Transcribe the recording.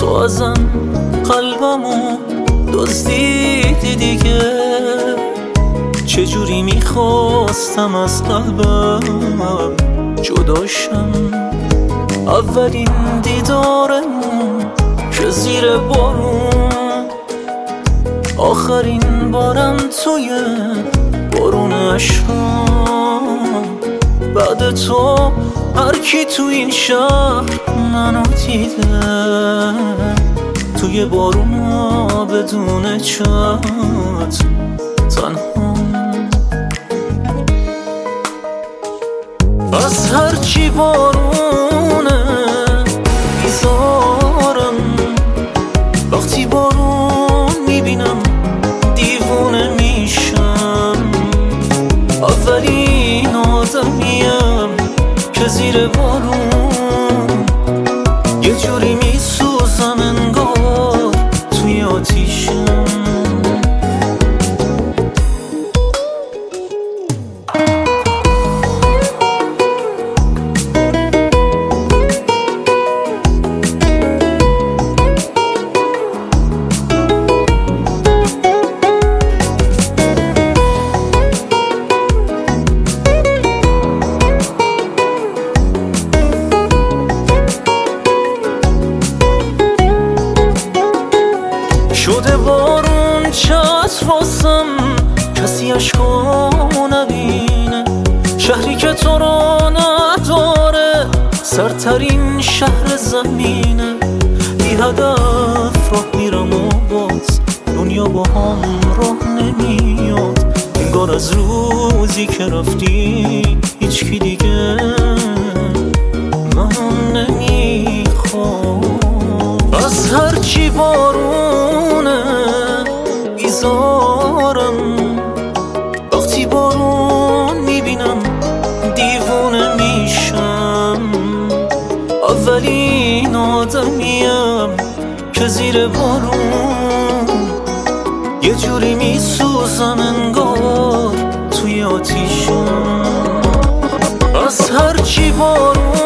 تو ازم قلبمو دزدیدی دیگه. چجوری میخواستم از قلبم جداشم. اولین دیدارمون که زیر بارون، آخرین بارم توی بارون عشقم. بعد تو هر کی تو این شهر منو دیده، توی بارونا بدون چت تنها. از هرچی بارونه بیزارم، وقتی بارون میبینم دیوونه میشم. اولین آدمیم که زیر بارون یه جوری میسوزم انگار توی آتیشم. شده بارون چت واسم، کسی عشقامو نبینه. شهری که تو رو نداره، سرترین شهر زمینه. بی هدف راه میرم و باز دنیا با هم راه نمیاد. انگار از روزی که رفتی هیچکی دیگه من نمیخوام. از هرچی بارونه بیزارم، وقتی بارون میبینم دیوونه میشم. اولین آدمیم که زیر بارون یه جوری میسوزم انگار توی آتیشم. از هرچی بارون